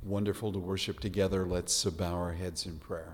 Wonderful to worship together. Let's bow our heads in prayer.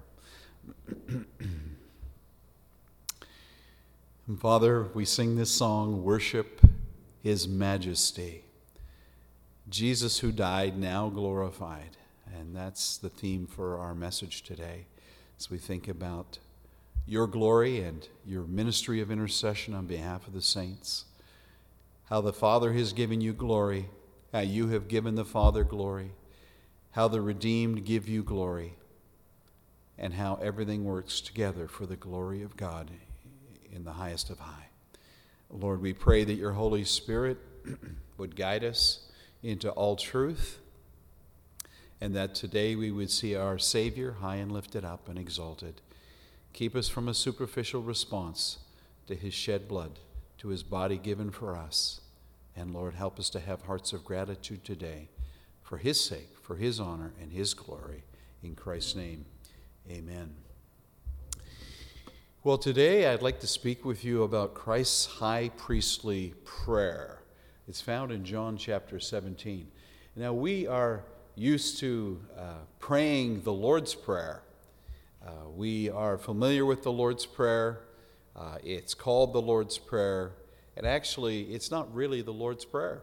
Father, we sing this song, Worship His Majesty. Jesus who died, now glorified. And that's the theme for our message today as we think about your glory and your ministry of intercession on behalf of the saints. How the Father has given you glory, how you have given the Father glory, how the redeemed give you glory, and how everything works together for the glory of God in the highest of high. Lord, we pray that your Holy Spirit would guide us into all truth, and that today we would see our Savior high and lifted up and exalted. Keep us from a superficial response to his shed blood, to his body given for us. And Lord, help us to have hearts of gratitude today for his sake, for his honor and his glory. In Christ's name, amen. Well, today I'd like to speak with you about Christ's high priestly prayer. It's found in John chapter 17. Now, we are used to praying the Lord's Prayer. We are familiar with the Lord's Prayer. It's called the Lord's Prayer. And actually, it's not really the Lord's Prayer.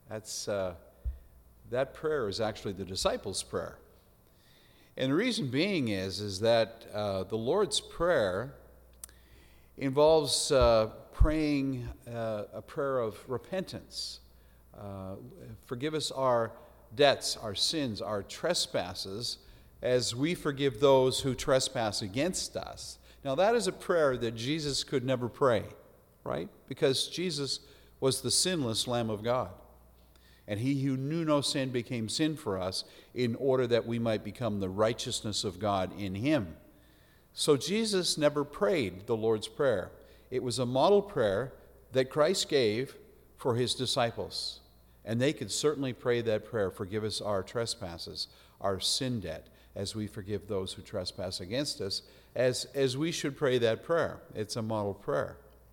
That prayer is actually the disciples' prayer. And the reason being is that the Lord's Prayer involves praying a prayer of repentance. Forgive us our debts, our sins, our trespasses, as we forgive those who trespass against us. Now that is a prayer that Jesus could never pray, right? Because Jesus was the sinless Lamb of God. And he who knew no sin became sin for us in order that we might become the righteousness of God in him. So Jesus never prayed the Lord's Prayer. It was a model prayer that Christ gave for his disciples. And they could certainly pray that prayer, forgive us our trespasses, our sin debt, as we forgive those who trespass against us, as we should pray that prayer. It's a model prayer.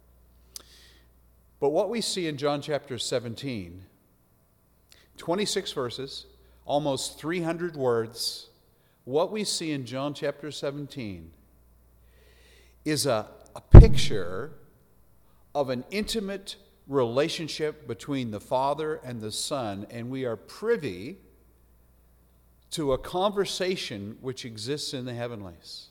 But what we see in John chapter 17, 26 verses, almost 300 words, what we see in John chapter 17 is a picture of an intimate relationship between the Father and the Son, and we are privy to a conversation which exists in the heavenlies.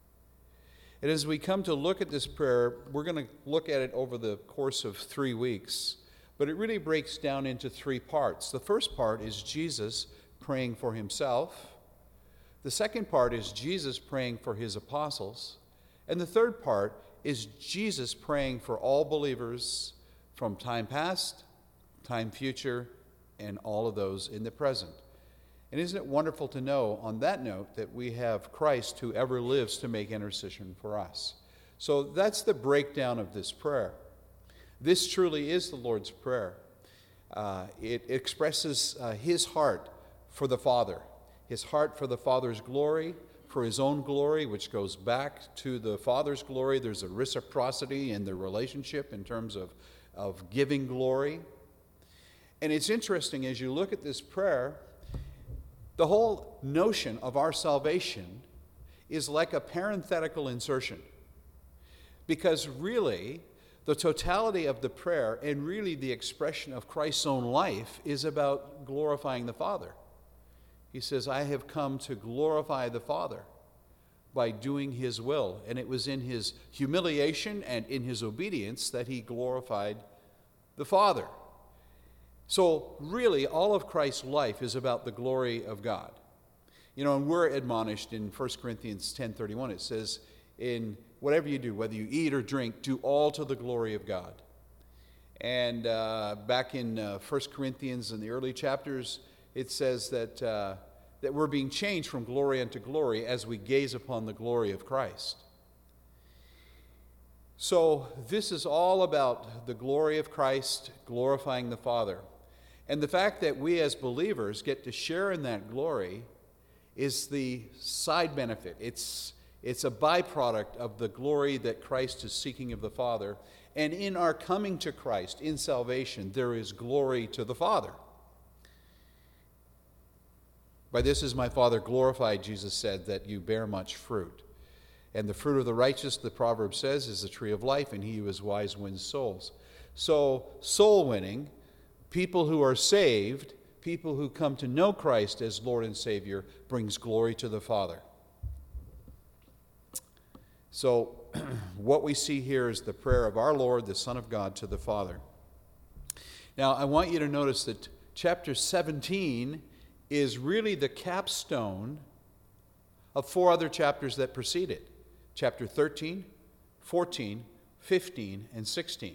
And as we come to look at this prayer, we're going to look at it over the course of 3 weeks, but it really breaks down into 3 parts. The first part is Jesus praying for himself. The second part is Jesus praying for his apostles. And the third part is Jesus praying for all believers from time past, time future, and all of those in the present. And isn't it wonderful to know, on that note, that we have Christ who ever lives to make intercession for us. So that's the breakdown of this prayer. This truly is the Lord's Prayer. It expresses his heart for the Father, his heart for the Father's glory, for his own glory, which goes back to the Father's glory. There's a reciprocity in the relationship in terms of giving glory. And it's interesting, as you look at this prayer, the whole notion of our salvation is like a parenthetical insertion. Because really, the totality of the prayer and really the expression of Christ's own life is about glorifying the Father. He says, I have come to glorify the Father by doing his will. And it was in his humiliation and in his obedience that he glorified the Father. So really, all of Christ's life is about the glory of God. You know, and we're admonished in 1 Corinthians 10:31. It says, in whatever you do, whether you eat or drink, do all to the glory of God. And back in 1 Corinthians in the early chapters, it says that we're being changed from glory unto glory as we gaze upon the glory of Christ. So this is all about the glory of Christ, glorifying the Father. And the fact that we as believers get to share in that glory is the side benefit. It's a byproduct of the glory that Christ is seeking of the Father. And in our coming to Christ, in salvation, there is glory to the Father. By this is my Father glorified, Jesus said, that you bear much fruit. And the fruit of the righteous, the proverb says, is the tree of life, and he who is wise wins souls. So soul winning, people who are saved, people who come to know Christ as Lord and Savior, brings glory to the Father. So what we see here is the prayer of our Lord, the Son of God, to the Father. Now, I want you to notice that chapter 17 is really the capstone of 4 other chapters that precede it. Chapter 13, 14, 15, and 16.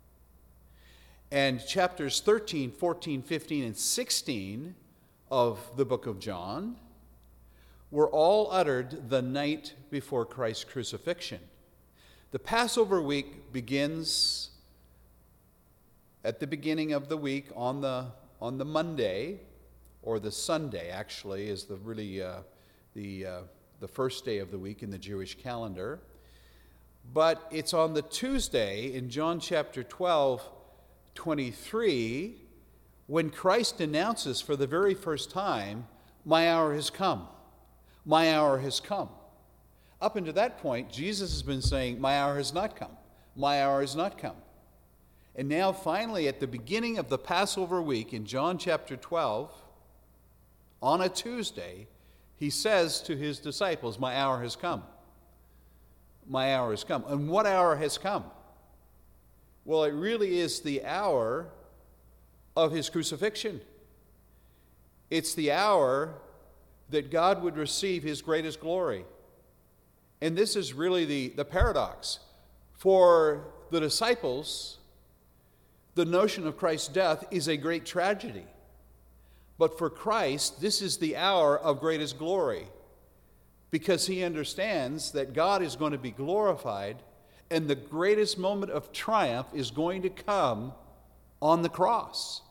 And chapters 13, 14, 15, and 16 of the book of John were all uttered the night before Christ's crucifixion. The Passover week begins at the beginning of the week on the Monday, or the Sunday actually is the first day of the week in the Jewish calendar. But it's on the Tuesday in John chapter 12, 23, when Christ announces for the very first time, "My hour has come. My hour has come." Up until that point, Jesus has been saying, "My hour has not come. My hour has not come." And now finally, at the beginning of the Passover week in John chapter 12, on a Tuesday, he says to his disciples, "My hour has come. My hour has come." And what hour has come? Well, it really is the hour of his crucifixion. It's the hour that God would receive his greatest glory. And this is really the paradox. For the disciples, the notion of Christ's death is a great tragedy. But for Christ, this is the hour of greatest glory, because he understands that God is going to be glorified, and the greatest moment of triumph is going to come on the cross.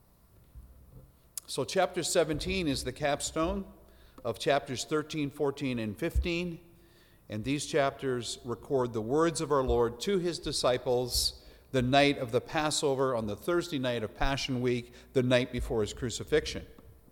So chapter 17 is the capstone of chapters 13, 14, and 15. And these chapters record the words of our Lord to his disciples the night of the Passover, on the Thursday night of Passion Week, the night before his crucifixion.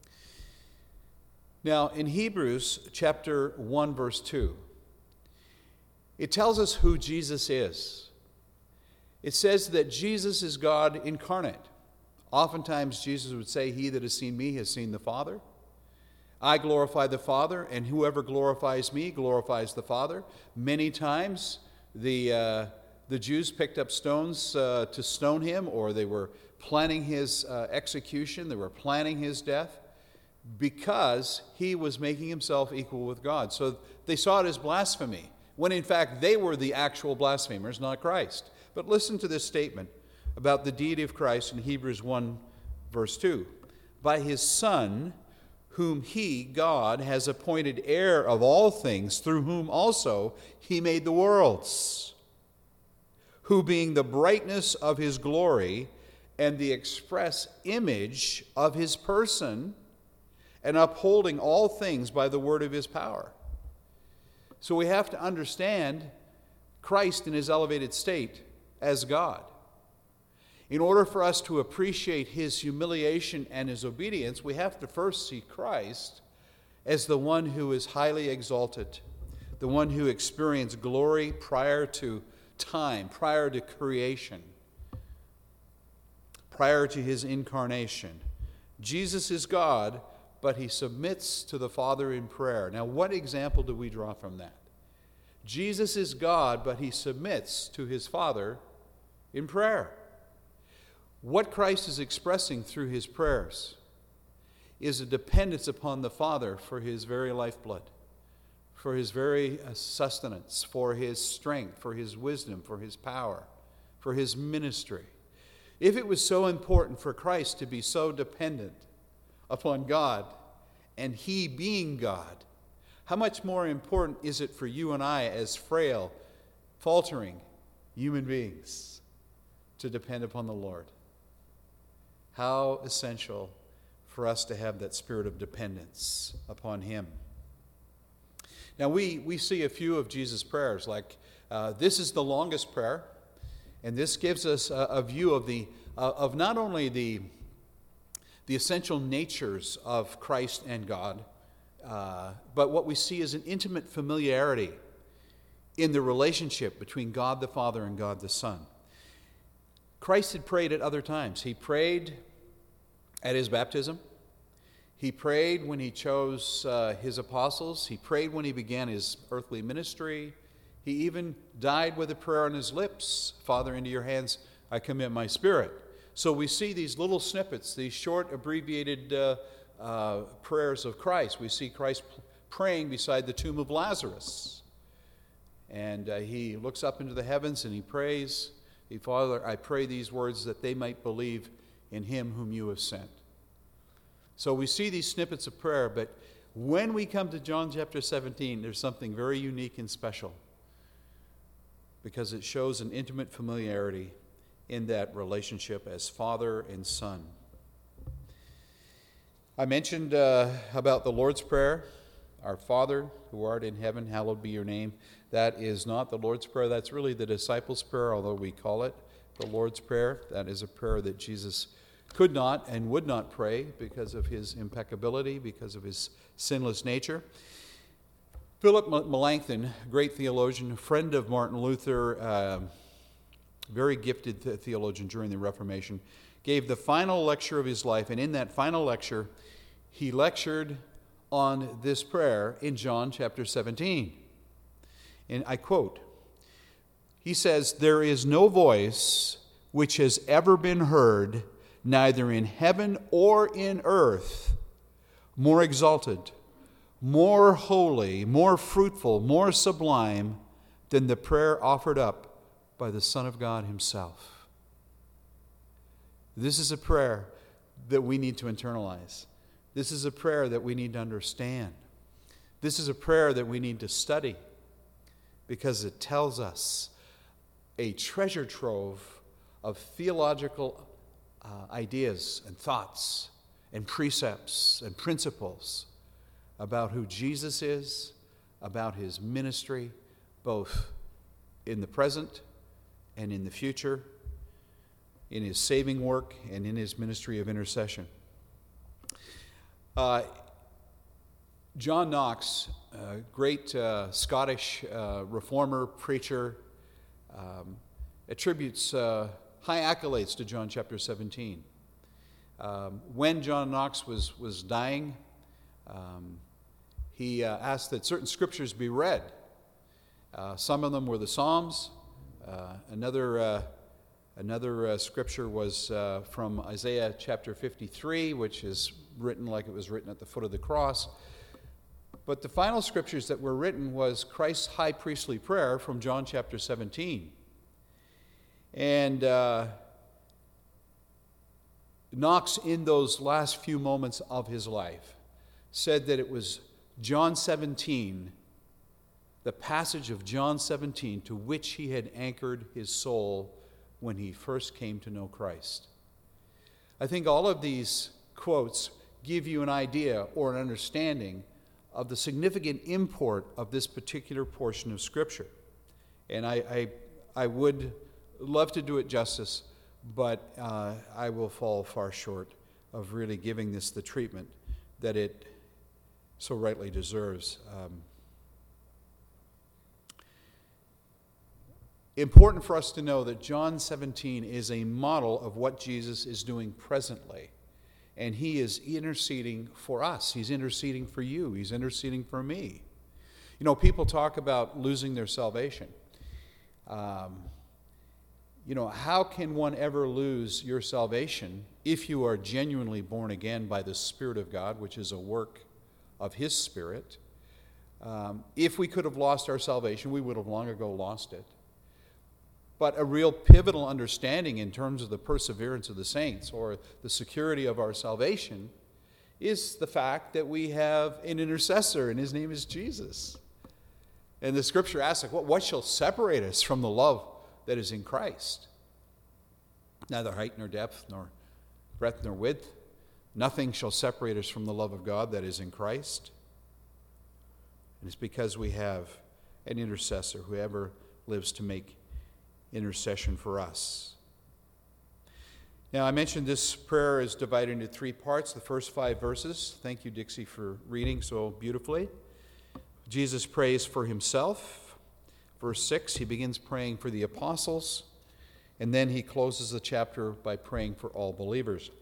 Now, in Hebrews chapter 1, verse 2, it tells us who Jesus is. It says that Jesus is God incarnate. Oftentimes, Jesus would say, "He that has seen me has seen the Father. I glorify the Father, and whoever glorifies me glorifies the Father." Many times, the Jews picked up stones to stone him, or they were planning his execution, they were planning his death, because he was making himself equal with God. So they saw it as blasphemy, when in fact they were the actual blasphemers, not Christ. But listen to this statement about the deity of Christ in Hebrews 1, verse 2. "By his Son, whom he, God, has appointed heir of all things, through whom also he made the worlds, who being the brightness of his glory and the express image of his person, and upholding all things by the word of his power." So we have to understand Christ in his elevated state as God. In order for us to appreciate his humiliation and his obedience, we have to first see Christ as the one who is highly exalted, the one who experienced glory prior to time, prior to creation, prior to his incarnation. Jesus is God, but he submits to the Father in prayer. Now, what example do we draw from that? Jesus is God, but he submits to his Father in prayer. What Christ is expressing through his prayers is a dependence upon the Father for his very lifeblood, for his very sustenance, for his strength, for his wisdom, for his power, for his ministry. If it was so important for Christ to be so dependent upon God, and he being God, how much more important is it for you and I, as frail, faltering human beings, to depend upon the Lord? How essential for us to have that spirit of dependence upon him. Now, we see a few of Jesus' prayers, like this is the longest prayer, and this gives us a view of not only the the essential natures of Christ and God, but what we see is an intimate familiarity in the relationship between God the Father and God the Son. Christ had prayed at other times. He prayed at his baptism. He prayed when he chose his apostles. He prayed when he began his earthly ministry. He even died with a prayer on his lips, Father, into your hands I commit my spirit. So we see these little snippets, these short, abbreviated prayers of Christ. We see Christ praying beside the tomb of Lazarus. And he looks up into the heavens and he prays, Father, I pray these words that they might believe in him whom you have sent. So we see these snippets of prayer, but when we come to John chapter 17, there's something very unique and special because it shows an intimate familiarity in that relationship as Father and Son. I mentioned about the Lord's Prayer, our Father who art in heaven, hallowed be your name. That is not the Lord's Prayer. That's really the disciples' prayer, although we call it the Lord's Prayer. That is a prayer that Jesus could not and would not pray because of his impeccability, because of his sinless nature. Philip Melanchthon, great theologian, friend of Martin Luther, very gifted theologian during the Reformation, gave the final lecture of his life, and in that final lecture, he lectured on this prayer in John chapter 17. And I quote, he says, "There is no voice which has ever been heard, neither in heaven or in earth, more exalted, more holy, more fruitful, more sublime than the prayer offered up by the Son of God himself." This is a prayer that we need to internalize. This is a prayer that we need to understand. This is a prayer that we need to study because it tells us a treasure trove of theological ideas and thoughts and precepts and principles about who Jesus is, about his ministry, both in the present and in the future, in his saving work and in his ministry of intercession. John Knox, a great Scottish reformer, preacher, attributes high accolades to John chapter 17. When John Knox was dying, he asked that certain scriptures be read. Some of them were the Psalms. Another scripture was from Isaiah chapter 53, which is written like it was written at the foot of the cross. But the final scriptures that were written was Christ's high priestly prayer from John chapter 17. And Knox, in those last few moments of his life, said that it was John 17, the passage of John 17, to which he had anchored his soul when he first came to know Christ. I think all of these quotes give you an idea or an understanding of the significant import of this particular portion of Scripture. And I would love to do it justice, but I will fall far short of really giving this the treatment that it so rightly deserves. Important for us to know that John 17 is a model of what Jesus is doing presently. And he is interceding for us. He's interceding for you. He's interceding for me. You know, people talk about losing their salvation. How can one ever lose your salvation if you are genuinely born again by the Spirit of God, which is a work of his Spirit? If we could have lost our salvation, we would have long ago lost it. But a real pivotal understanding in terms of the perseverance of the saints or the security of our salvation is the fact that we have an intercessor, and his name is Jesus. And the scripture asks, what shall separate us from the love that is in Christ? Neither height nor depth, nor breadth nor width. Nothing shall separate us from the love of God that is in Christ. And it's because we have an intercessor who ever lives to make intercession for us. Now, I mentioned this prayer is divided into 3 parts, the first 5 verses. Thank you, Dixie, for reading so beautifully. Jesus prays for himself. Verse 6, he begins praying for the apostles, and then he closes the chapter by praying for all believers.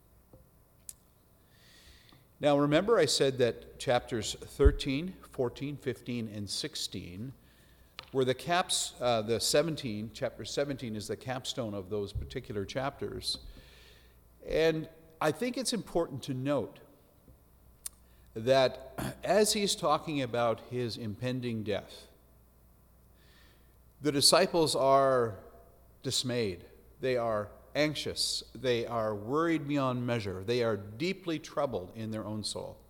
Now, remember I said that chapters 13, 14, 15, and 16 were the caps, chapter 17 is the capstone of those particular chapters. And I think it's important to note that as he's talking about his impending death, the disciples are dismayed. They are anxious. They are worried beyond measure. They are deeply troubled in their own soul.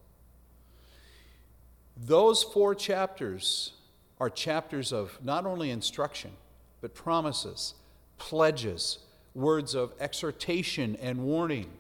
Those 4 chapters are chapters of not only instruction, but promises, pledges, words of exhortation and warning.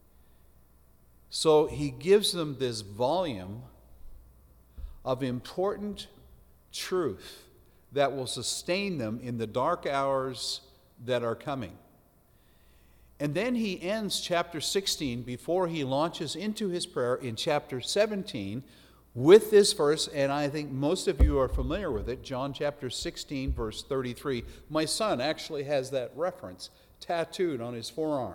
So he gives them this volume of important truth that will sustain them in the dark hours that are coming. And then he ends chapter 16 before he launches into his prayer in chapter 17 with this verse, and I think most of you are familiar with it, John chapter 16, verse 33. My son actually has that reference tattooed on his forearm.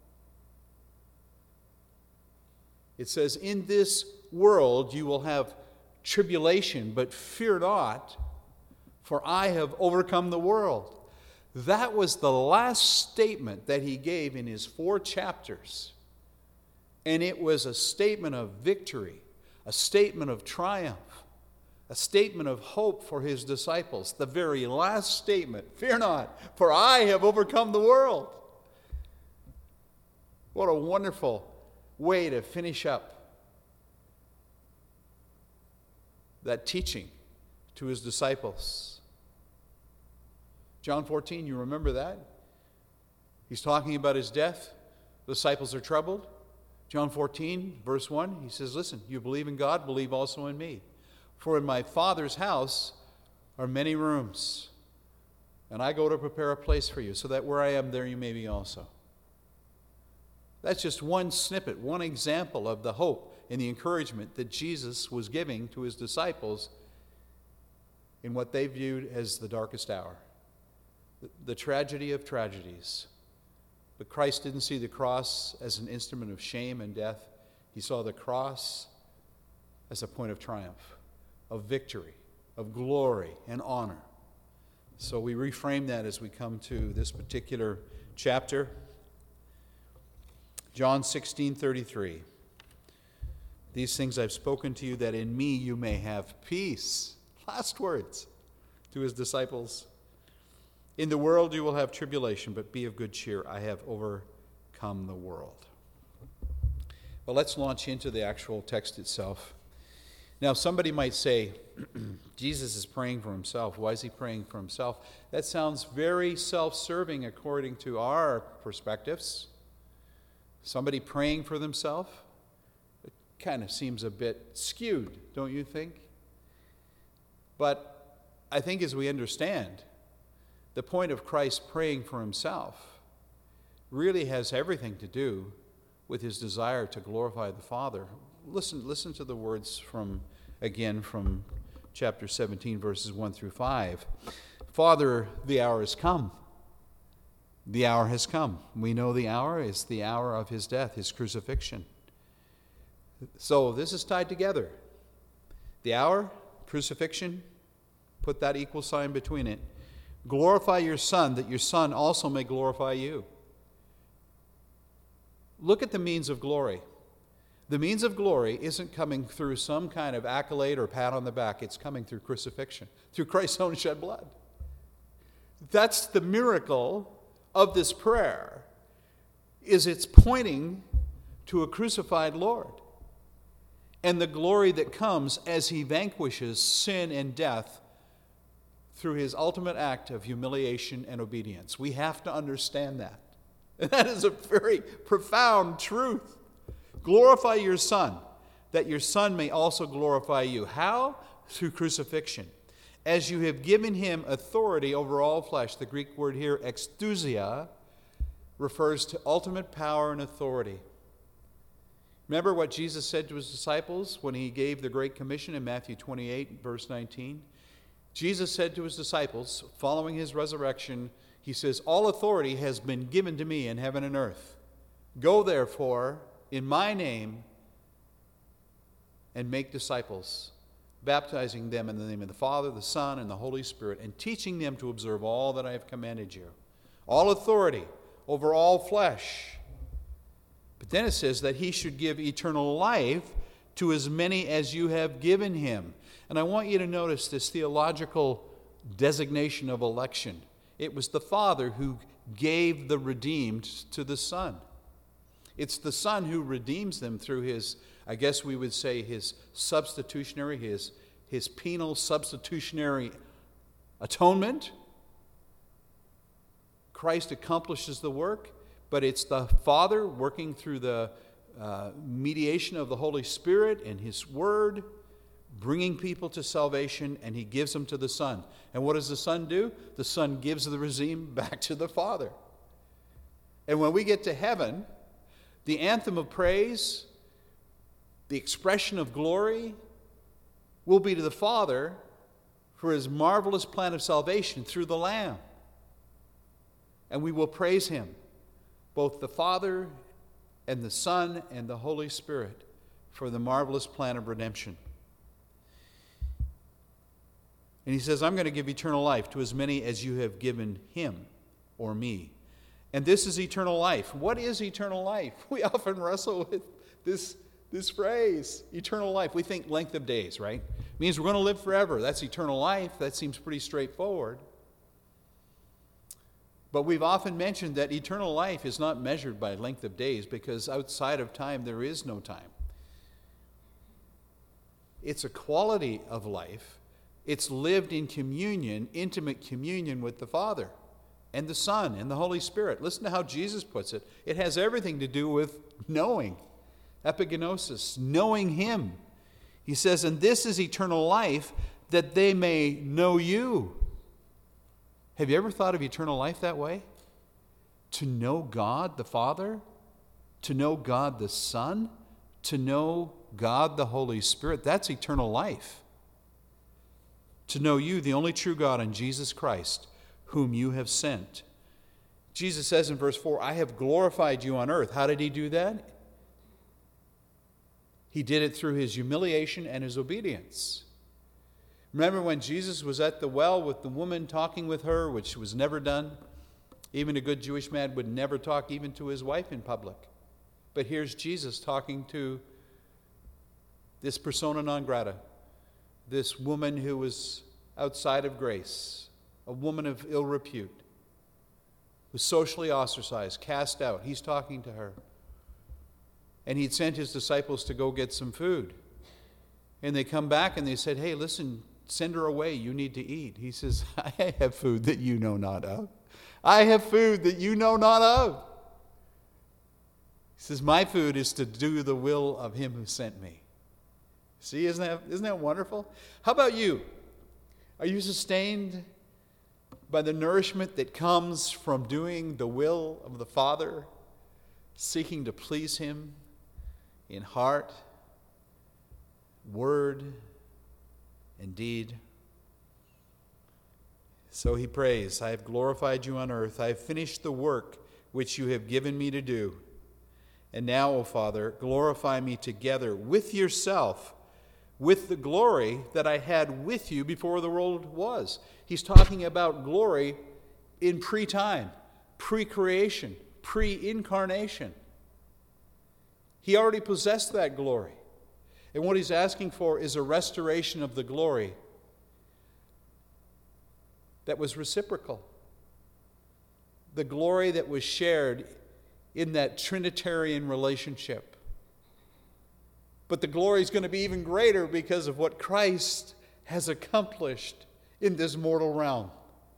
It says, "In this world you will have tribulation, but fear not, for I have overcome the world." That was the last statement that he gave in his 4 chapters. And it was a statement of victory, a statement of triumph, a statement of hope for his disciples. The very last statement, "Fear not, for I have overcome the world." What a wonderful way to finish up that teaching to his disciples. John 14, you remember that? He's talking about his death. The disciples are troubled. John 14, verse 1, he says, "Listen, you believe in God, believe also in me. For in my Father's house are many rooms, and I go to prepare a place for you, so that where I am, there you may be also." That's just one snippet, one example of the hope and the encouragement that Jesus was giving to his disciples in what they viewed as the darkest hour. The tragedy of tragedies. But Christ didn't see the cross as an instrument of shame and death. He saw the cross as a point of triumph, of victory, of glory and honor. So we reframe that as we come to this particular chapter. John 16:33. "These things I've spoken to you, that in me you may have peace." Last words to his disciples. "In the world you will have tribulation, but be of good cheer. I have overcome the world." Well, let's launch into the actual text itself. Now, somebody might say, Jesus is praying for himself. Why is he praying for himself? That sounds very self-serving according to our perspectives. Somebody praying for themselves? It kind of seems a bit skewed, don't you think? But I think as we understand, the point of Christ praying for himself really has everything to do with his desire to glorify the Father. Listen to the words from chapter 17, verses 1 through 5. "Father, the hour has come. The hour has come." We know the hour is the hour of his death, his crucifixion. So this is tied together. The hour, crucifixion, put that equal sign between it. "Glorify your Son, that your Son also may glorify you." Look at the means of glory. The means of glory isn't coming through some kind of accolade or pat on the back. It's coming through crucifixion, through Christ's own shed blood. That's the miracle of this prayer, is it's pointing to a crucified Lord and the glory that comes as he vanquishes sin and death through his ultimate act of humiliation and obedience. We have to understand that. And that is a very profound truth. Glorify your Son, that your Son may also glorify you. How? Through crucifixion. As you have given him authority over all flesh, the Greek word here, exousia, refers to ultimate power and authority. Remember what Jesus said to his disciples when he gave the Great Commission in Matthew 28, verse 19? Jesus said to his disciples, following his resurrection, he says, "All authority has been given to me in heaven and earth. Go therefore in my name and make disciples, baptizing them in the name of the Father, the Son, and the Holy Spirit, and teaching them to observe all that I have commanded you. All authority over all flesh." But then it says that he should give eternal life to as many as you have given him. And I want you to notice this theological designation of election. It was the Father who gave the redeemed to the Son. It's the Son who redeems them through his, I guess we would say, his substitutionary, his penal substitutionary atonement. Christ accomplishes the work, but it's the Father working through the mediation of the Holy Spirit and his Word, bringing people to salvation, and he gives them to the Son. And what does the Son do? The Son gives the redeemed back to the Father. And when we get to heaven, the anthem of praise, the expression of glory, will be to the Father for his marvelous plan of salvation through the Lamb. And we will praise him, both the Father and the Son and the Holy Spirit, for the marvelous plan of redemption. And he says, I'm going to give eternal life to as many as you have given him or me. And this is eternal life. What is eternal life? We often wrestle with this phrase, eternal life. We think length of days, right? It means we're going to live forever. That's eternal life. That seems pretty straightforward. But we've often mentioned that eternal life is not measured by length of days, because outside of time there is no time. It's a quality of life. It's lived in communion, intimate communion with the Father and the Son and the Holy Spirit. Listen to how Jesus puts it. It has everything to do with knowing, epigenosis, knowing him. He says, and this is eternal life, that they may know you. Have you ever thought of eternal life that way? To know God the Father, to know God the Son, to know God the Holy Spirit. That's eternal life. To know you, the only true God, and Jesus Christ, whom you have sent. Jesus says in verse 4, I have glorified you on earth. How did he do that? He did it through his humiliation and his obedience. Remember when Jesus was at the well with the woman talking with her, which was never done? Even a good Jewish man would never talk even to his wife in public. But here's Jesus talking to this persona non grata, this woman who was outside of grace, a woman of ill repute, was socially ostracized, cast out. He's talking to her. And he'd sent his disciples to go get some food. And they come back and they said, hey, listen, send her away. You need to eat. He says, I have food that you know not of. I have food that you know not of. He says, my food is to do the will of him who sent me. See, isn't that wonderful? How about you? Are you sustained by the nourishment that comes from doing the will of the Father, seeking to please him in heart, word, and deed? So he prays, I have glorified you on earth. I have finished the work which you have given me to do. And now, O Father, glorify me together with yourself, with the glory that I had with you before the world was. He's talking about glory in pre-time, pre-creation, pre-incarnation. He already possessed that glory. And what he's asking for is a restoration of the glory that was reciprocal. The glory that was shared in that Trinitarian relationship. But the glory is going to be even greater because of what Christ has accomplished in this mortal realm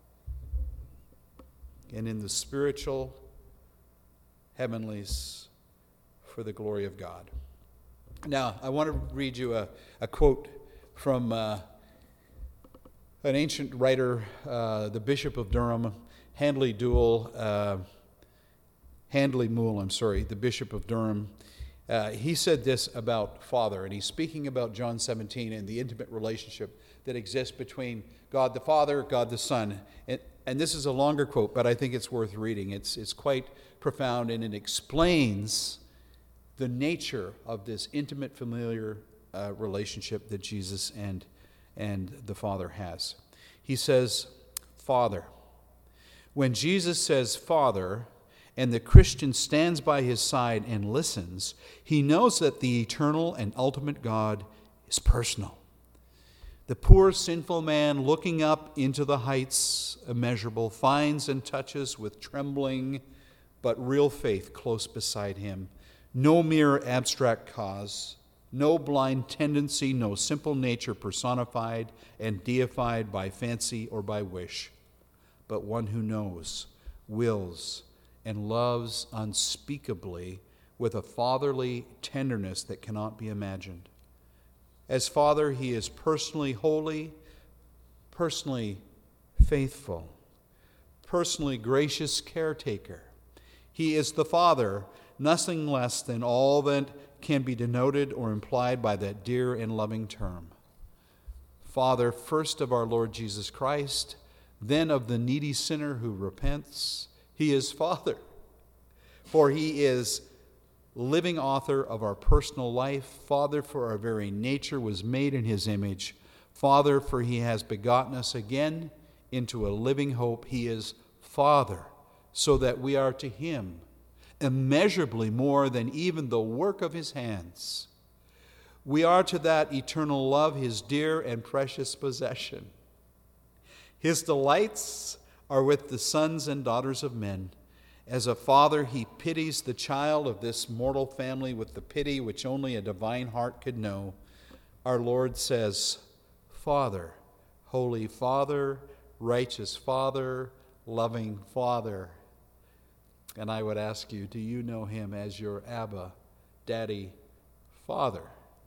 and in the spiritual heavenlies for the glory of God. Now, I want to read you a quote from an ancient writer, the Bishop of Durham, Handley Dewell, Handley Moule, the Bishop of Durham, he said this about Father, and he's speaking about John 17 and the intimate relationship that exists between God the Father, God the Son. And this is a longer quote, but I think it's worth reading. It's quite profound, and it explains the nature of this intimate, familiar relationship that Jesus and the Father has. He says, Father. When Jesus says Father, and the Christian stands by his side and listens, he knows that the eternal and ultimate God is personal. The poor sinful man looking up into the heights immeasurable finds and touches with trembling but real faith close beside him. No mere abstract cause, no blind tendency, no simple nature personified and deified by fancy or by wish, but one who knows, wills, and loves unspeakably with a fatherly tenderness that cannot be imagined. As Father, he is personally holy, personally faithful, personally gracious caretaker. He is the Father, nothing less than all that can be denoted or implied by that dear and loving term. Father, first of our Lord Jesus Christ, then of the needy sinner who repents. He is Father, for he is living author of our personal life. Father, for our very nature was made in his image. Father, for he has begotten us again into a living hope. He is Father, so that we are to him immeasurably more than even the work of his hands. We are to that eternal love his dear and precious possession. His delights are with the sons and daughters of men. As a father, he pities the child of this mortal family with the pity which only a divine heart could know. Our Lord says, Father, Holy Father, righteous Father, loving Father. And I would ask you, do you know him as your Abba, Daddy, Father?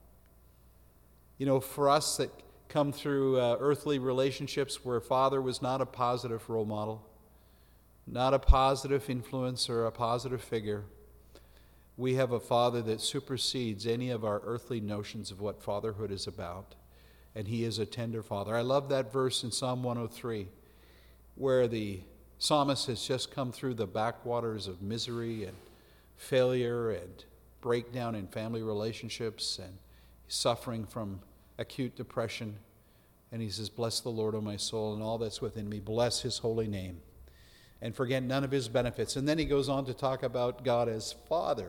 You know, for us that come through earthly relationships where Father was not a positive role model, not a positive influence or a positive figure, we have a Father that supersedes any of our earthly notions of what fatherhood is about, and he is a tender Father. I love that verse in Psalm 103 where the psalmist has just come through the backwaters of misery and failure and breakdown in family relationships, and he's suffering from acute depression, and he says, bless the Lord, O my soul, and all that's within me. Bless his holy name, and forget none of his benefits. And then he goes on to talk about God as Father.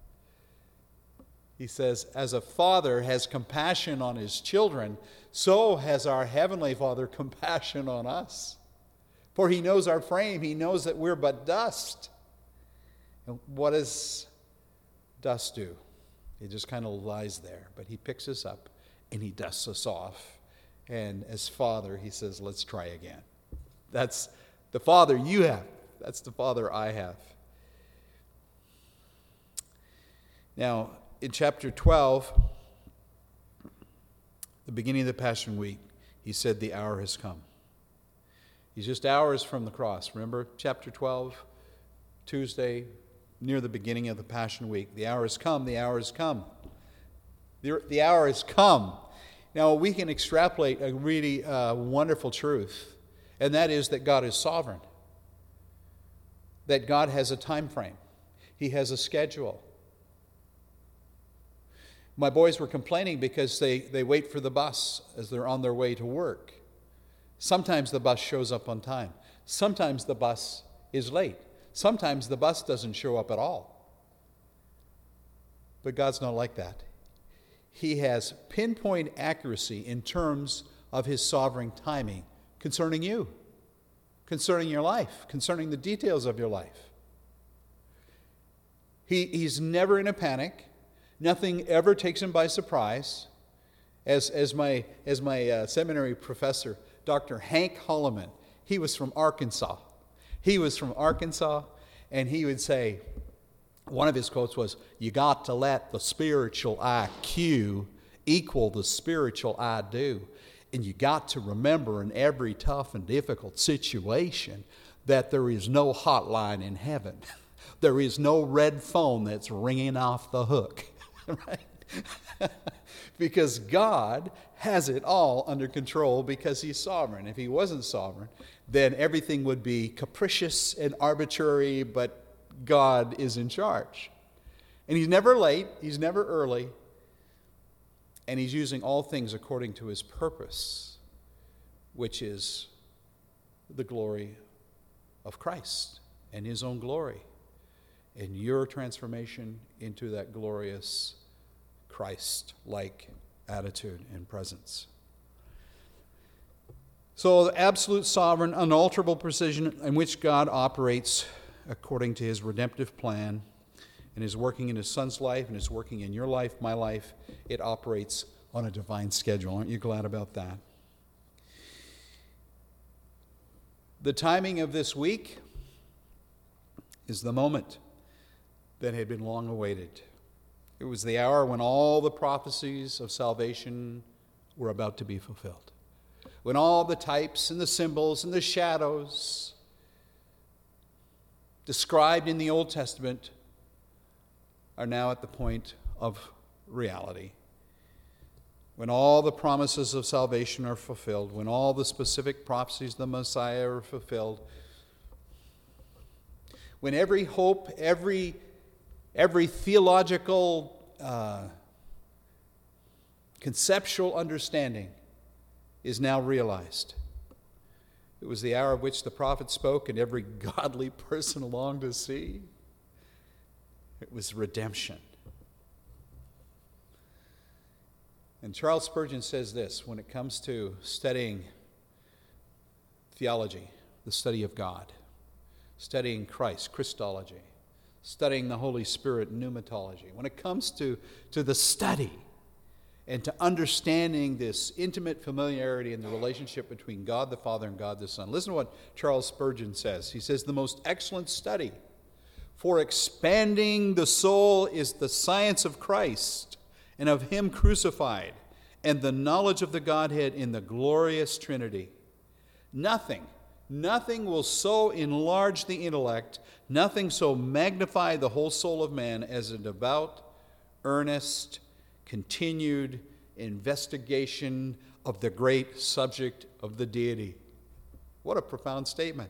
He says, as a father has compassion on his children, so has our heavenly Father compassion on us. For he knows our frame. He knows that we're but dust. And what does dust do? It just kind of lies there. But he picks us up and he dusts us off. And as Father, he says, let's try again. That's the Father you have. That's the Father I have. Now, in chapter 12, the beginning of the Passion Week, he said, the hour has come. He's just hours from the cross. Remember chapter 12, Tuesday, near the beginning of the Passion Week. The hour has come, the hour has come. The hour has come. Now, we can extrapolate a really wonderful truth, and that is that God is sovereign. That God has a time frame. He has a schedule. My boys were complaining because they wait for the bus as they're on their way to work. Sometimes the bus shows up on time. Sometimes the bus is late. Sometimes the bus doesn't show up at all. But God's not like that. He has pinpoint accuracy in terms of his sovereign timing concerning you, concerning your life, concerning the details of your life. He's never in a panic. Nothing ever takes him by surprise. As my seminary professor, Dr. Hank Holloman, he was from Arkansas. And he would say, one of his quotes was, you got to let the spiritual IQ equal the spiritual I do. And you got to remember in every tough and difficult situation that there is no hotline in heaven. There is no red phone that's ringing off the hook, right? Because God has it all under control because he's sovereign. If he wasn't sovereign, then everything would be capricious and arbitrary, but God is in charge. And he's never late, he's never early, and he's using all things according to his purpose, which is the glory of Christ and his own glory, and your transformation into that glorious Christ-like attitude and presence. So the absolute sovereign, unalterable precision in which God operates according to his redemptive plan and is working in his Son's life and is working in your life, my life, it operates on a divine schedule. Aren't you glad about that? The timing of this week is the moment that had been long awaited. It was the hour when all the prophecies of salvation were about to be fulfilled. When all the types and the symbols and the shadows described in the Old Testament are now at the point of reality. When all the promises of salvation are fulfilled, when all the specific prophecies of the Messiah are fulfilled, when every hope, every theological, conceptual understanding is now realized. It was the hour of which the prophet spoke and every godly person longed to see. It was redemption. And Charles Spurgeon says this when it comes to studying theology, the study of God, studying Christ, Christology, studying the Holy Spirit, pneumatology. When it comes to the study and to understanding this intimate familiarity in the relationship between God the Father and God the Son. Listen to what Charles Spurgeon says. He says, the most excellent study for expanding the soul is the science of Christ and of him crucified and the knowledge of the Godhead in the glorious Trinity. Nothing will so enlarge the intellect, nothing so magnify the whole soul of man as a devout, earnest, continued investigation of the great subject of the deity. What a profound statement.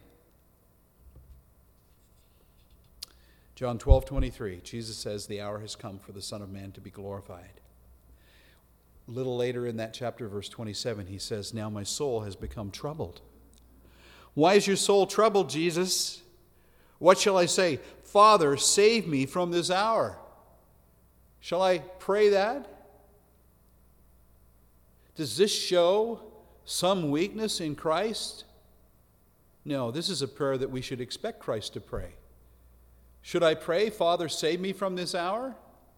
John 12:23, Jesus says, the hour has come for the Son of Man to be glorified. A little later in that chapter, verse 27, he says, now my soul has become troubled. Why is your soul troubled, Jesus? What shall I say? Father, save me from this hour. Shall I pray that? Does this show some weakness in Christ? No, this is a prayer that we should expect Christ to pray. Should I pray, Father, save me from this hour?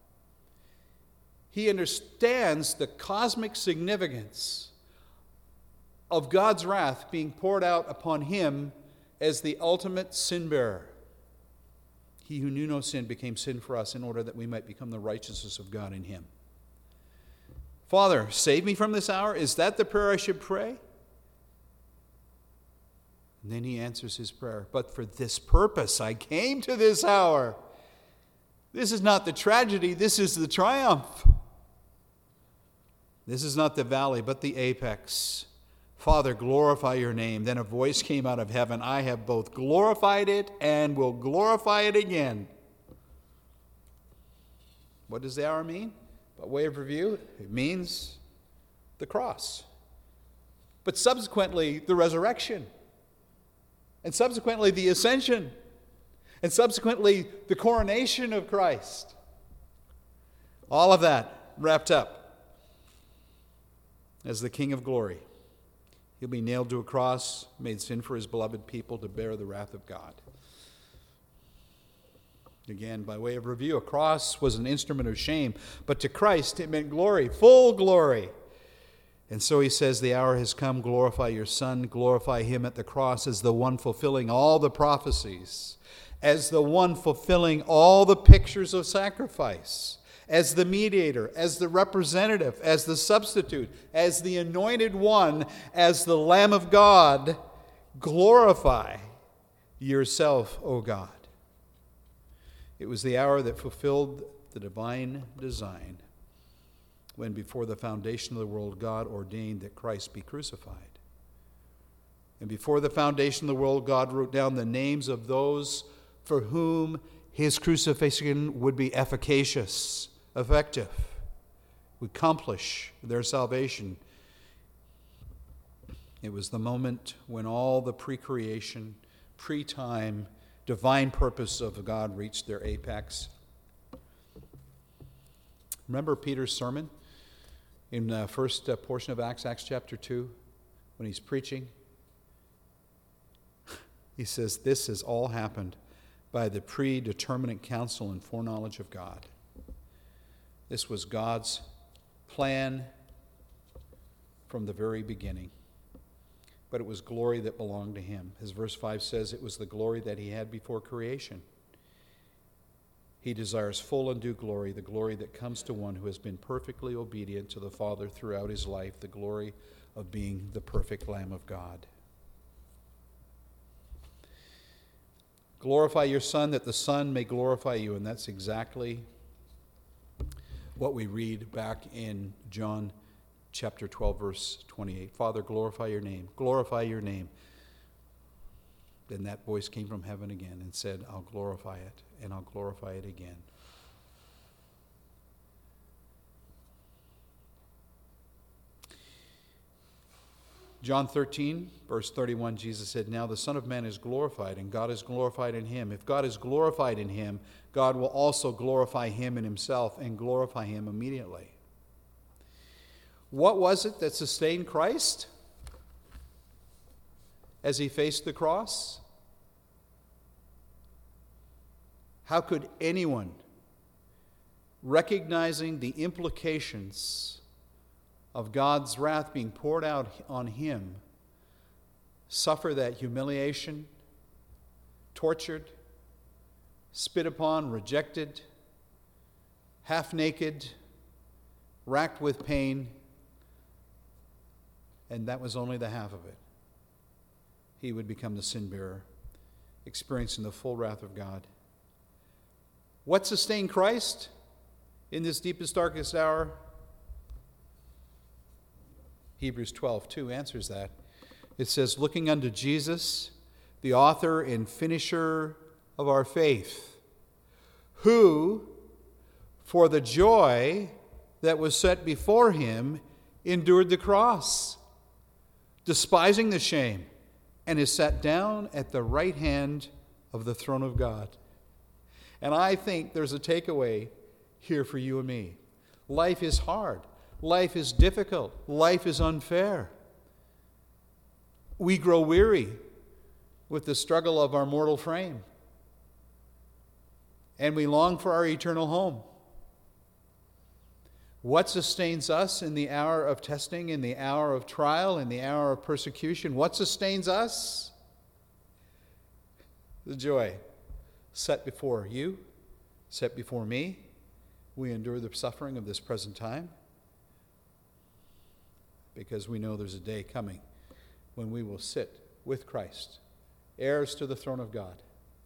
He understands the cosmic significance of God's wrath being poured out upon him as the ultimate sin bearer. He who knew no sin became sin for us in order that we might become the righteousness of God in him. Father, save me from this hour. Is that the prayer I should pray? And then he answers his prayer. But for this purpose I came to this hour. This is not the tragedy. This is the triumph. This is not the valley, but the apex. Father, glorify your name. Then a voice came out of heaven. I have both glorified it and will glorify it again. What does the hour mean? By way of review, it means the cross. But subsequently, the resurrection. And subsequently, the ascension. And subsequently, the coronation of Christ. All of that wrapped up as the King of glory. He'll be nailed to a cross, made sin for his beloved people to bear the wrath of God. Again, by way of review, a cross was an instrument of shame, but to Christ it meant glory, full glory. And so he says, the hour has come, glorify your Son, glorify him at the cross as the one fulfilling all the prophecies, as the one fulfilling all the pictures of sacrifice, as the mediator, as the representative, as the substitute, as the anointed one, as the Lamb of God. Glorify yourself, O God. It was the hour that fulfilled the divine design when before the foundation of the world God ordained that Christ be crucified. And before the foundation of the world, God wrote down the names of those for whom his crucifixion would be efficacious, effective, would accomplish their salvation. It was the moment when all the pre-creation, pre-time, divine purpose of God reached their apex. Remember Peter's sermon in the first portion of Acts chapter 2, when he's preaching? He says, this has all happened by the predeterminate counsel and foreknowledge of God. This was God's plan from the very beginning. But it was glory that belonged to him. As verse 5 says, it was the glory that he had before creation. He desires full and due glory, the glory that comes to one who has been perfectly obedient to the Father throughout his life, the glory of being the perfect Lamb of God. Glorify your Son, that the Son may glorify you. And that's exactly what we read back in John chapter 12, verse 28. Father, glorify your name. Glorify your name. Then that voice came from heaven again and said, I'll glorify it, and I'll glorify it again. John 13, verse 31, Jesus said, now the Son of Man is glorified, and God is glorified in him. If God is glorified in him, God will also glorify him in himself and glorify him immediately. What was it that sustained Christ as he faced the cross? How could anyone, recognizing the implications of God's wrath being poured out on him, suffer that humiliation, tortured, spit upon, rejected, half naked, racked with pain, and that was only the half of it. He would become the sin bearer, experiencing the full wrath of God. What sustained Christ in this deepest, darkest hour? Hebrews 12:2 answers that. It says, looking unto Jesus, the author and finisher of our faith, who, for the joy that was set before him, endured the cross, despising the shame, and is sat down at the right hand of the throne of God. And I think there's a takeaway here for you and me. Life is hard. Life is difficult. Life is unfair. We grow weary with the struggle of our mortal frame. And we long for our eternal home. What sustains us in the hour of testing, in the hour of trial, in the hour of persecution? What sustains us? The joy set before you, set before me. We endure the suffering of this present time because we know there's a day coming when we will sit with Christ, heirs to the throne of God.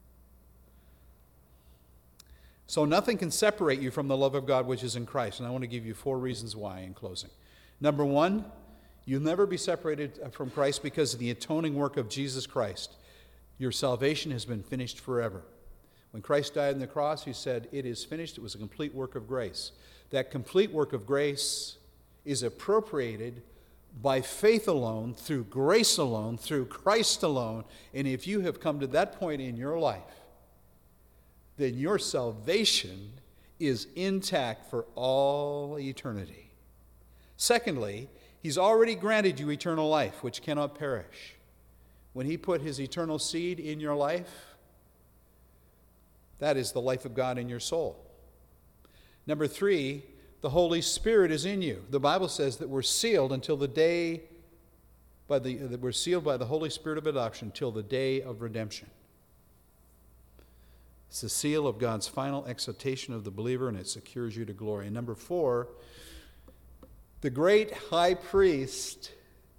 So nothing can separate you from the love of God which is in Christ. And I want to give you 4 reasons why in closing. Number 1, you'll never be separated from Christ because of the atoning work of Jesus Christ. Your salvation has been finished forever. When Christ died on the cross, he said, it is finished. It was a complete work of grace. That complete work of grace is appropriated by faith alone, through grace alone, through Christ alone. And if you have come to that point in your life, then your salvation is intact for all eternity. Secondly, he's already granted you eternal life, which cannot perish. When he put his eternal seed in your life, that is the life of God in your soul. Number 3, the Holy Spirit is in you. The Bible says that we're sealed until the day, that we're sealed by the Holy Spirit of adoption till the day of redemption. It's the seal of God's final exaltation of the believer, and it secures you to glory. And number 4, the great high priest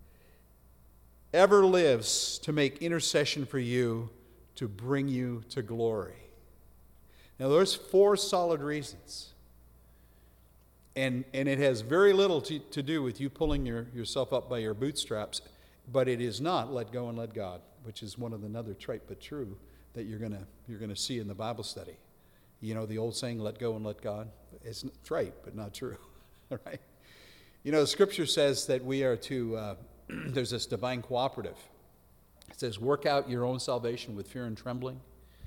ever lives to make intercession for you to bring you to glory. Now, there's 4 solid reasons. And it has very little to do with you pulling yourself up by your bootstraps, but it is not let go and let God, which is one of another trite but true that you're gonna see in the Bible study. You know the old saying, let go and let God? It's right, but not true. All right? You know, the Scripture says that we are to, there's this divine cooperative. It says, work out your own salvation with fear and trembling.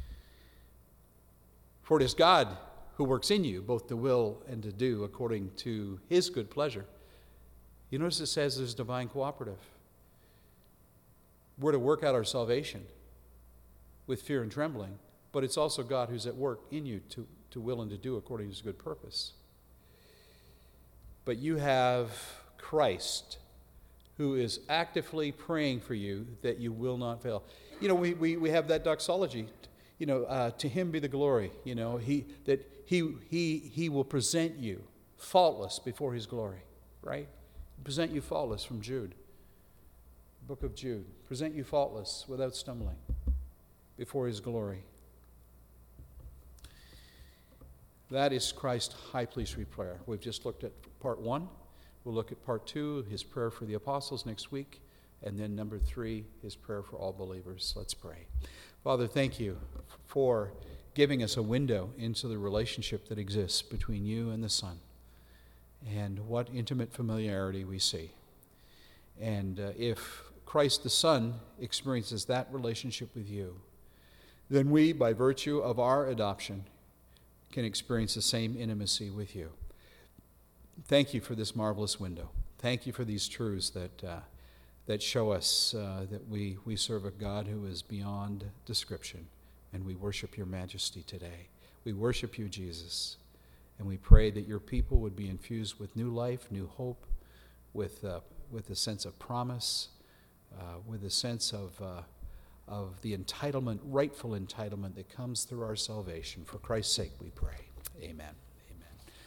For it is God who works in you, both to will and to do according to his good pleasure. You notice it says there's divine cooperative. We're to work out our salvation with fear and trembling, but it's also God who's at work in you to will and to do according to his good purpose. But you have Christ who is actively praying for you that you will not fail. You know, we have that doxology, you know, to him be the glory, you know, he will present you faultless before his glory, right? Present you faultless from Jude, book of Jude. Present you faultless without stumbling before his glory. That is Christ's high priestly prayer. We've just looked at part 1. We'll look at part 2, his prayer for the apostles next week. And then number 3, his prayer for all believers. Let's pray. Father, thank you for giving us a window into the relationship that exists between you and the Son. And what intimate familiarity we see. And if Christ the Son experiences that relationship with you, then we, by virtue of our adoption, can experience the same intimacy with you. Thank you for this marvelous window. Thank you for these truths that show us that we serve a God who is beyond description, and we worship your majesty today. We worship you, Jesus, and we pray that your people would be infused with new life, new hope, with a sense of promise, with a sense of the entitlement, rightful entitlement that comes through our salvation. For Christ's sake we pray. Amen.